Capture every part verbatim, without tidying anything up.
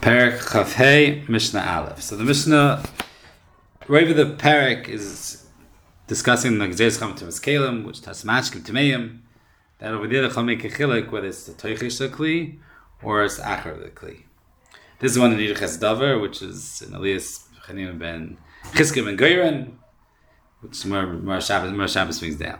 Perek Chafhei Mishnah Aleph. So the Mishnah, right over the Perek is discussing the Gzeres Cham Tumas Kalim, which has Mashkim Tameim. That over there the Chal make a chilek whether it's the Toichish Kli or it's Achar the Kli. This is one in Yirches Davar, which is in Elias Chanina ben Chizkiya ben Goyren, which Mar Mar Shabbos Mar Shabbos brings down.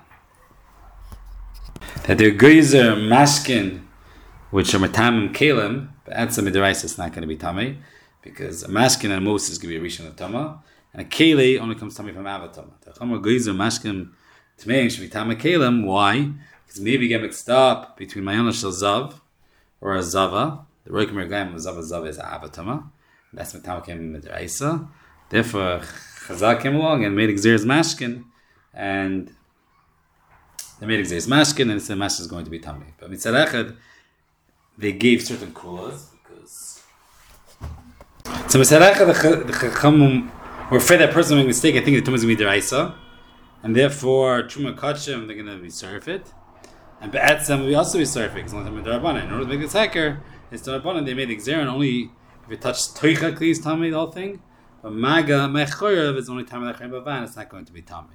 That the Geyser Mashkin, which are Matamim Kalim, but at some Midaraisa it's not going to be Tamei, because a Mashkin and a Mos is going to be a Rishon of Tama, and a Keli only comes Tamei from Avatama. The Chamar Geyser Mashkin Tameim should be Tamei Kalim. Why? Because maybe you get mixed up between Mayana Shel Zav or a Zava. The Roikim Reglaim of Zava Zava is Avatama. That's Matamim Kalim Midaraisa. Therefore, Chazal came along and made Gzeres Mashkin, and they made Gzeres Mashkin, and said Mashkin is going to be Tamei. But Mitzad Echad, they gave certain kulas because so Mitzad the Chachamim were afraid that person made a mistake. I think the Tumah is going to be deraisa, and therefore Truma Kachim they're going to be serve it, and Be'etzem we also be serve it because only time Darabanan. In order to make this hacker, it's Darabanan. They made the Gzeran only if it touched Toicha Kli, Tamei the whole thing. But Maga Mechorav is only time of the Bavan. It's not going to be Tamei.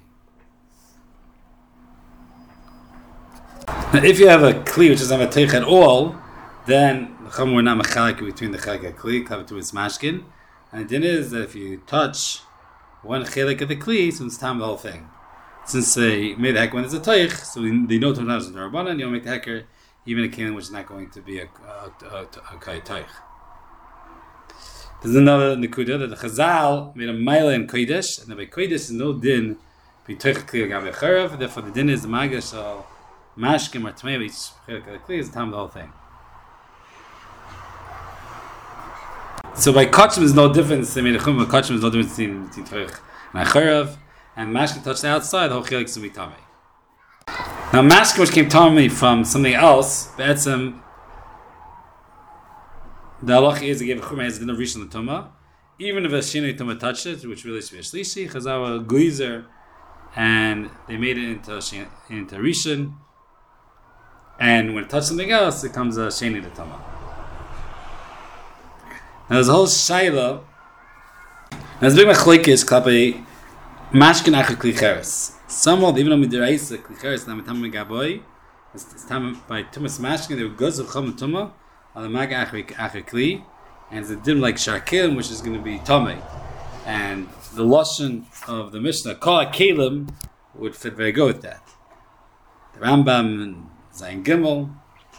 Now, if you have a Kli which doesn't have a Toicha at all, then the Chum were not mechalik between the Chelek Kli, Klav to its Mashkin, and the din is that if you touch one Chelek of the Kli, so it's time the whole thing. Since they made the heck when there's a Toich, so they know to another Rabbanan, you don't make the hecker even a Kelim which is not going to be a Kai Toich. There's another Nikuda that the Chazal made a Maila in Kodesh, and the Kodesh is no din be Toich Kli Gav Charav, therefore the din is the Magash of Mashkim or Tamei, which Chelek of the Kli is the time the whole thing. So by Kachim is no difference. They made a chum, but Kachim is no difference between between Toich and Acharav, and Mashkin touched outside. The whole Chelek is to be Tamei. Now Mashkin, which came Tamei from something else, Be'etzem, the halacha is they gave a chum has no reach on the Tumah, even if a Shinei Tumah touched it, which really should be a Shlishi, Chazawa Geyser, and they made it into into Rishon, and when it touched something else, it comes a Shinei the Tumah. Now there's a whole shaila. Now there's a big machlokes klape mashkin achar kli cheres. Some hold even on midiraisa kli cheres na mitam megaboy. It's time by tumas mashkin they would go to chum tuma on the mag achar achar kli, and it's a dim like sharkelim which is going to be tamei. And the lashon of the Mishnah kol kalim would fit very good with that. The Rambam and Zayin Gimel,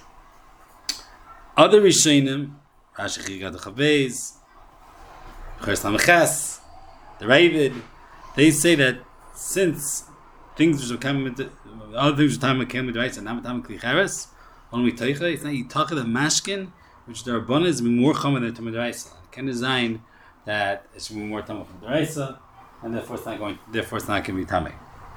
other rishonim. Rashi Chigad the Chavez, Cheres Lamechas, the Ravid, they say that since things which are coming with other things which are coming with rights and not with Klicheres, only Teicha, it's not Yitachah the Mashkin, which the Rabbanah is more common than Tamid Raisa. It can design that it should be more Tamid from the Raisa, and therefore it's not going. Therefore it's not going to be Tamid.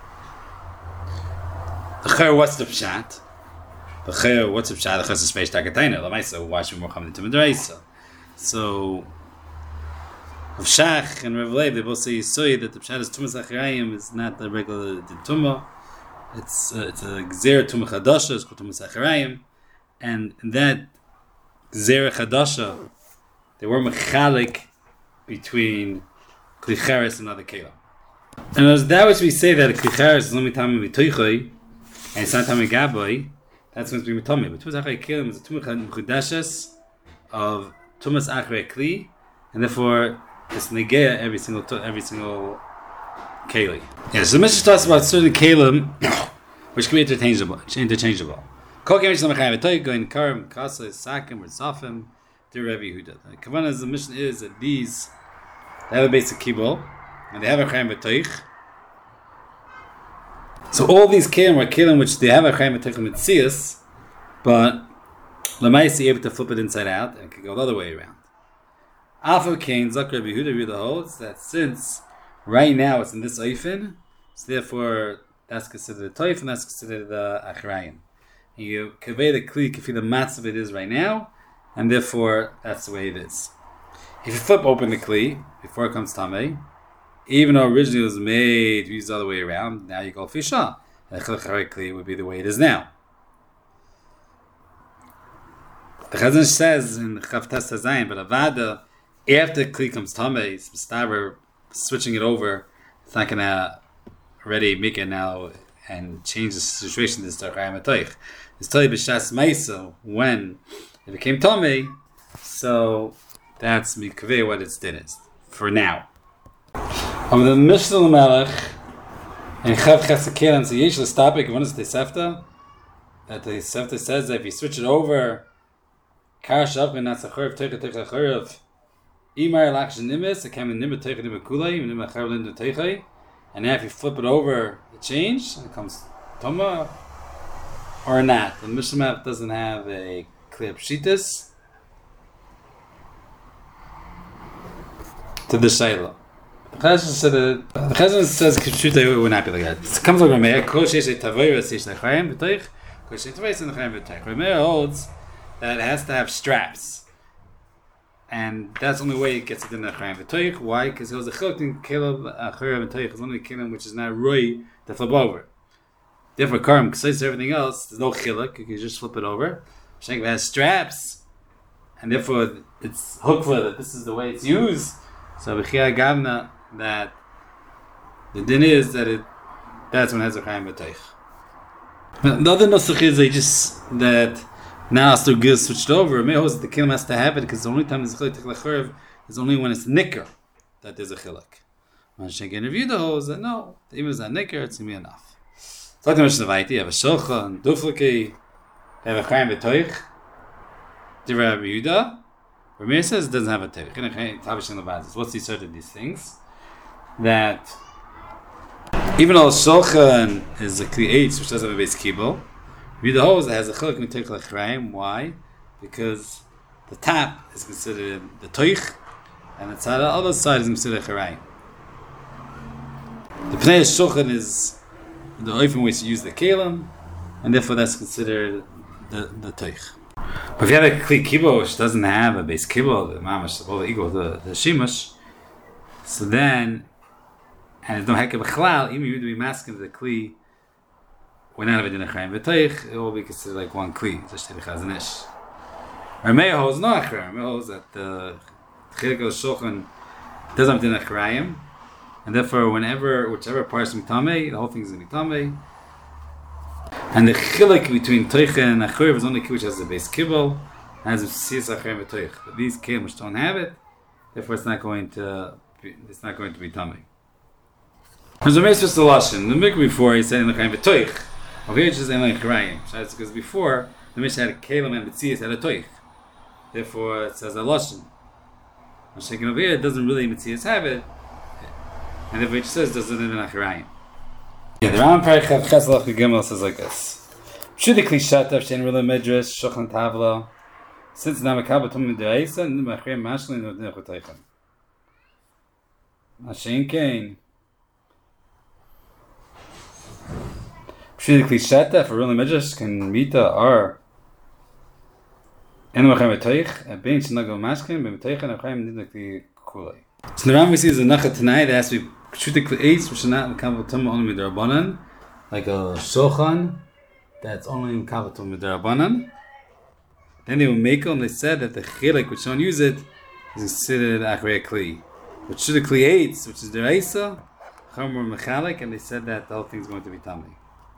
The Cher, what's the Pshat? The Chayr, what's up, Shad? The Chayr is space takatayna. Lamaisa, why should we more come into Medraisa? So, of Shach and Rav Leib, they both say Yisoy that the Pshat is Tumas Acharayim is not the regular Tumah. It's uh, it's a Gzer Tumah Chadasha, it's called Tumas Acharayim, and in that Gzer Chadasha, they were mechalik between Klicheres and other Kelim. And as that which we say that Klicheres is only Tamei B'Toichoi, and it's not Tamei Gaboy, that's going to be Tamei. But Tumas Acharei Kelim is a Tumah Chudashes of Tumas Acharei Kli, and therefore it's negea every single every single Keli. Yeah, so the Mishnah talks about certain Kelim which can be interchangeable. Interchangeable. Kol Kelim Shem Chayim V'Toy Goin Karim Kasa Sakim or Tzafim to Rav Yehuda. The Kavanah of the Mishnah is that these they have a basic kibul and they have a Chayim V'Toy. So all these kelim are kelim which they have a chayim v'toich mitzias, but l'maisi able to flip it inside out and can go the other way around. Alpha Cain Zakar Yehuda Yehuda holds that since right now it's in this oifen, so therefore that's considered a toif and that's considered the acharayim. You convey the kli kafi the matz of it is right now, and therefore that's the way it is. If you flip open the kli before it comes tamei, even though originally it was made to use the other way around, now you go fisha. And the Chelek Kli would be the way it is now. The Chazon says in Chav Tes Zayin, but Avada, after Kli comes Tamei, Mistaber switching it over, it's not gonna already make it now and change the situation. This Tarchayim Atoich. It's Toy B'Shas Maisa when it became Tamei. So that's Mikveh what its din is for now. On the Mishnah Melech and Chav Chesekelim, so Yesh L'Stapik, one is the Sefta, that the Sefta says that if you switch it over, Kar Shavkin Natzachurv Teicha Teicha Churv, Imar Laksh Nimis, it came in Nimit Teicha Nimit Kulei, Nimit Chav Lindu Teichai, and now if you flip it over, it change, and it comes Toma or not. The Mishnah Melech doesn't have a clear Pshitis to the Shaila. The Chazon said that the Chazon says Kipshuta would not be like that. It comes like Rameir, Kol Sheish Tavoyra Seish Nechayim B'Toich, Kol Sheish Tavoyra Nechayim B'Toich. Rameir holds that it has to have straps, and that's the only way it gets it in Nechayim B'Toich. Why? Because it was a chiluk in Kelab Achayim B'Toich. It's only a kelim which is not Roy to flip over. Therefore, Karim, besides everything else, there's no chiluk. You can just flip it over. Shank has straps, and therefore it's hukva that this is the way it's used. So B'Chia Gavna, that the din is that it that's when it has a Chaim B'Toich. The other nusach is they just that now after Gil switched over, it may hold that the kilim has to have it because the only time there's a chiluk techlechurv is only when it's nicker that there's a chiluk. When Shank interviewed the holds that no, even if it's not nicker, it's gonna be enough. So like the Mishnah Vaiti, you have a shulcha and duflaki, they have a Chaim B'Toich. Divrei Rabbi Yehuda. Rameir says it doesn't have a teich. What's the sort of these things? That even though Shulchan is a Kli Eitz, which doesn't have a base kibble, Yehuda holds it has a chiluk in teich l'chraim. Why? Because the tap is considered the teich, and the tzad, the other side is considered charaim. The Pnei Shulchan is the oifen way to use the kelim, and therefore that's considered the the teich. But if you have a Kli Kibo which doesn't have a base Kibo, the Mamash, all the equal, the, the Shimash, so then, and it's no Hekeb B'chalal, even if you would be masking the Kli, when not having a Chaim B'Toich, it will be considered like one Kli, just to be Chazon Ish. Rameir holds no Achra, Rameir holds that the Chiluk of Shulchan doesn't have a Chirayim, and therefore whenever, whichever part is Mitamei, the whole thing is going to be Mitamei. And the chiluk between Toich and Achur is only which has the base kibble, has a Siyas Achur Toich. But these kilim which don't have it, therefore it's not going to be, it's not going to be tummy. There's a Meisvus Lashon. The Mikvah before he said in the Chaim Toich. Over here it's just in the Chirayim. Because before the Mishnah had a kelim and the Tziyas had a Toich. Therefore it says a Lashon. I'm shaking over here, it doesn't really Mitzias have it, and therefore it says doesn't in the Chirayim. Yeah, the Ram Parach Chav Cheslach Gimel says like this: Shudikli Shatav Shein Rila Midrash Shulchan Tavla. Since now Makabel Tum Midraisa and Machrim Mashlin no Nechotaychem. Mashin Kain. Shudikli Shatav for Rila Midrash can Mita are En Machrim Metoich a Bein Shnago Mashlin B'Metoich and Machrim Nidakli Kulei. So the Ram we see is a Nachat tonight that has to be Shutik Eitz, which is not in Kavatum only Midrabanan, like a Shochan, that's only in Kavatum Midrabanan. Then they will make them, they said that the Chilek, which don't use it, is considered Achrei Kli. But Shutik Eitz, which is the Reisa, Chamur Mechalik, and they said that the whole thing is going to be Tamei.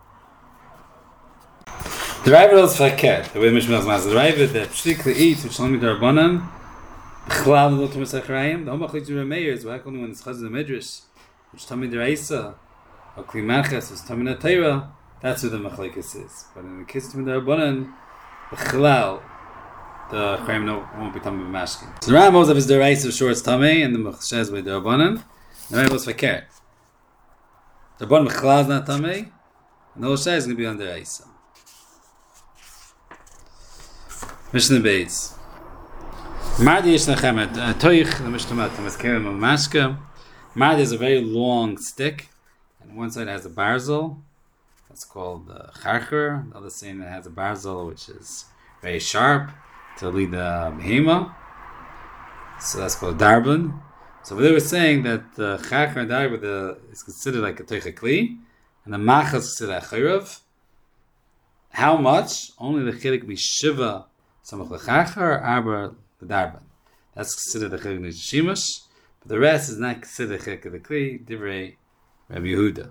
The Rival is Faket, the way Mishmel is Master. The Rival, that Shutik Eitz, which is only Midrabanan, Chlal Lot Mesachrayim, the Homach Litzur Meir is why only when it's Chaz the Midrash. Which Tamid Reisa, or Kli Marchas, is Tamid Atayra, that's where the Machlekes is. But in the case of Tamid Rabbanan, the Chalal, the Chayim won't be Tamid B'mashkin. So the Ram knows of his Deraisa, sure it's Tamid, and the Machshez with the Rabbanan, the Ram was Fakir. The Rabbanan Chalal is not Tamid, and the Machshez is going to be on Deraisa. Mishnah Beis. Mardi Yish Nechemet, Toich, the Mishnah Mat, the Mezkerim of Mashka. Mad is a very long stick, and one side has a barzel. That's called the charcher. The other side that has a barzel, which is very sharp to lead the behema. So that's called darbin. So they were saying that the charcher and darbin is considered like a toich kli, and the machas is considered a chayrav. How much? Only the chilik be shiva Samach Lechacha or Arba L'Darban. That's considered the Chilek Shemesh, but the rest is not considered Chilek of the Kli, Divrei Rabbi Yehuda.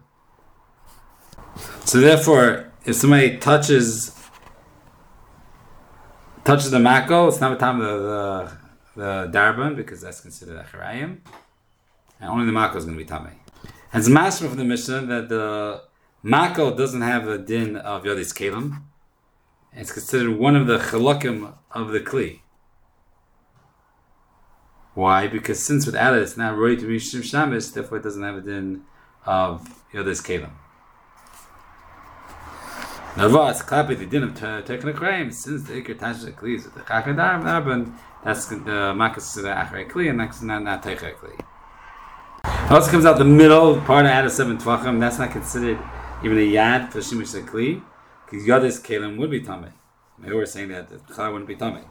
So therefore, if somebody touches touches the Mako, it's not the time of the, the, the Darban, because that's considered Acharayim, and only the Mako is going to be Tamei. And it's master from the Mishnah that the Mako doesn't have a din of Yodis Kelim. It's considered one of the Chalakim of the Kli. Why? Because since without it, it's not Roi to Mishim Shamish, therefore it doesn't have a din of Yodis Kelim. Now, it's clapping the din of taking a crime, since the Iker Tash Kli is the Chakadar, that's the Makas to the Achrei Kli, and that's not not Teichei Kli. It also comes out the middle part out of seven Tvachim, that's not considered even a Yad for Shimish Kli, because Yodis Kelim would be Tamei. They were saying that the Chal wouldn't be Tamei.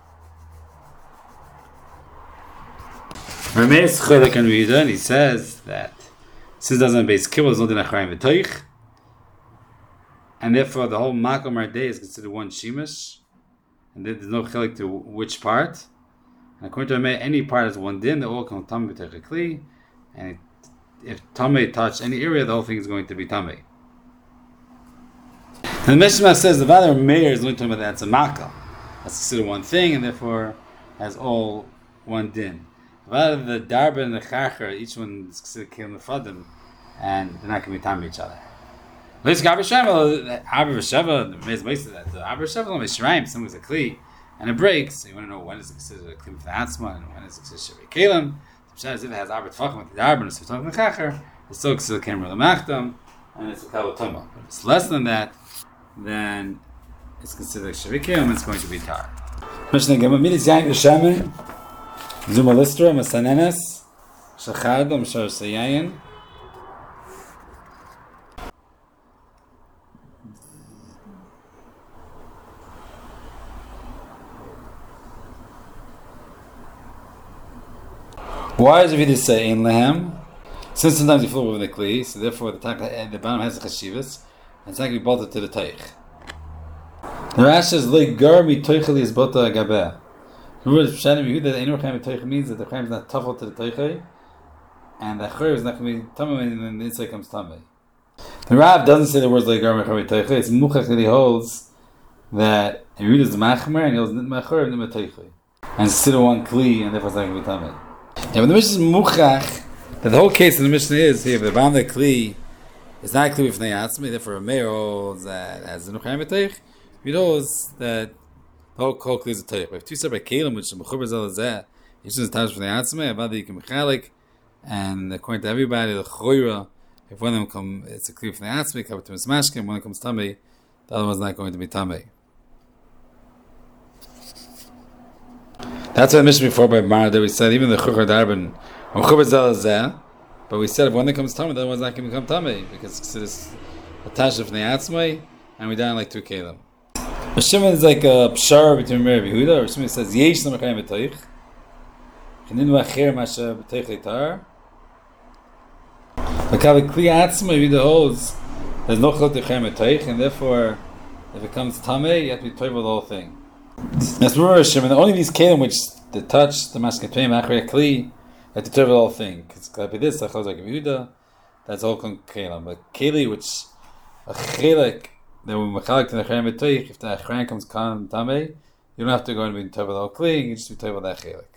Ramesh Chelek and Rida, and he says that since it doesn't have base kibbutz, it's not in Achrayim v'toich, and therefore the whole Makom Ardei is considered one Shemesh, and there's no Chelek to which part. And according to Ramesh, any part is one din, they all come Tamei v'toich Kli, and if Tamei touch any area, the whole thing is going to be Tamei. And the Mishnah says the Valar Meir is only talking about that's a Makal. That's considered one thing, and therefore has all one din. Rather the Darba and the Chacher, each one is considered Kelim Nefadim, and they're not going to be time with each other. Let's go Abba Sheva, Abba Sheva, the Mez Mesa that the Abba Sheva only Shiraim, someone's a Kli, and it breaks. So you want to know when is it considered a Klim for Atzma, and when is it considered Shavei Kelim. The Pshat is if it has Abba Tfachim with the Darba and it's talking the Chacher, it's still considered Kelim Machtam, and it's a Kal Tumah. But if it's less than that, then it's considered Shavei Kelim, it's going to be Tar. Mishnah Gemara Midas Yain V'Shemen Zuma Listra, Masanenes, Shachad, Mashar Sayayin. Why does it say in Lehem? Since sometimes you flow over the Kli, so therefore the top, the bottom has the Chashivas, and it's not going to be bolted to the Teich. The Rash says, Like Garmi Teicheli is Bota Agabeh. Remember, the Pshatim Yehuda, the Einu Chaim Teichel means that the Chaim is not tuffled to the Teichel, and the Chaim is not going to be Tamei, and then the inside comes Tamei. The Rav doesn't say the words like Garmi Chaim Teichel, it's Muchach that he holds that Yehuda is Machmer, and he holds Nitma Chaim, Nitma Teichel. And it's still one Kli, and therefore it's not going to be Tamei. Yeah, but the Mishnah is Muchach, that the whole case of the Mishnah is, here, the Bam the Kli, it's not Kli with Neyatzmi, therefore a Meir holds that as the Nuchaim Teichel, he knows that the whole Kli is a Teich. We have two separate Kelim, which the Mechuber Zel is that. Each one is attached for the Atzmei, Avadi you can Mechalik, and according to everybody, the Choyra, if one of them come, it's a Kli from the Atzmei, covered to Mishmashkim, when it comes Tamei, the other one's not going to be Tamei. That's what I mentioned before by Mara, that we said, even the Chuchar Darban, Mechuber Zel is that, but we said if one that comes Tamei, the other one's not going to become Tamei, because it's attached from the Atzmei, and we down like two Kelim. Shimon is like a pshar between Meir and Yehuda, or Shimon says, Yesh Lamachayim B'toich, Chenin V'acher Masha B'toich Leitar. But Kali Kli Atzma, Yehuda holds, there's no Chot Yechayim B'toich, and therefore, if it comes Tamei, you have to be toiv with the whole thing. That's remember Shimon, only these Kelim which the touch, the Maskatayim, Achrei Kli, you have to toiv with the whole thing. Because Kali this, the Chot Yehuda, that's all Kelim. But Keli, which a Chelek, then when Mechalik to the Chayim B'toich, if the Chayim comes Kam Tamei, you don't have to go and be Tov with the whole Kli, you just be Tov with that Chelek.